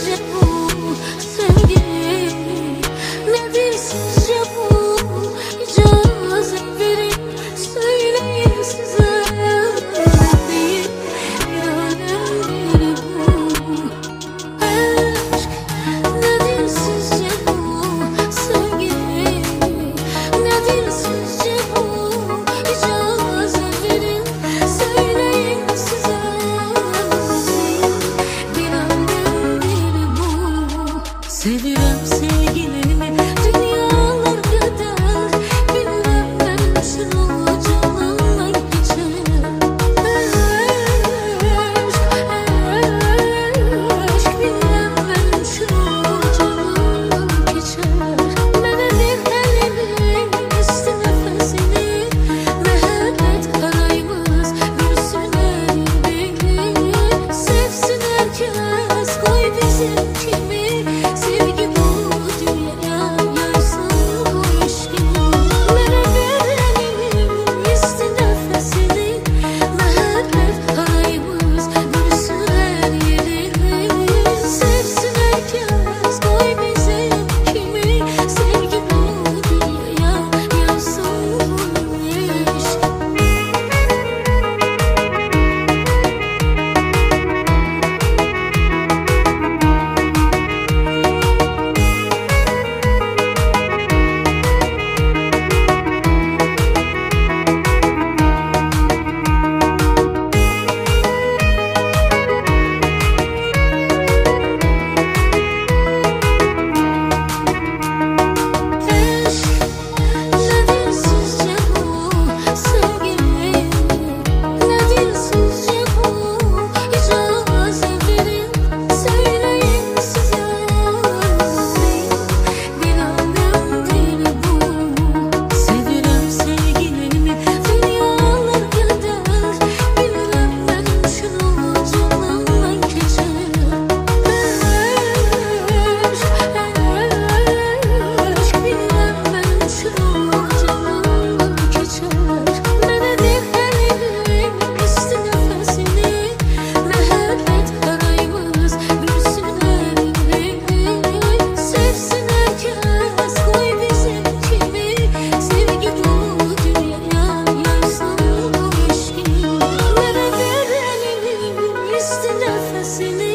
Seviyorum sevgilimi dünyalar kadar. Bilmem ben şunu canımdan geçer. Aşk bilmem ben şunu canımdan geçer. Benim elimin üstü nefesini mehabbet karayımız bürsün elbini. Sevsin herkes koy bizim kimi. Sevgi bu dünyaya yaysın bu ilişkini. Benim üstü nefesini mehabbet karayımız bürsün her yerini. Sevsin herkes koy bizim kimi. Sevgi bu dünyaya yaysın bu ilişkini. Nefesini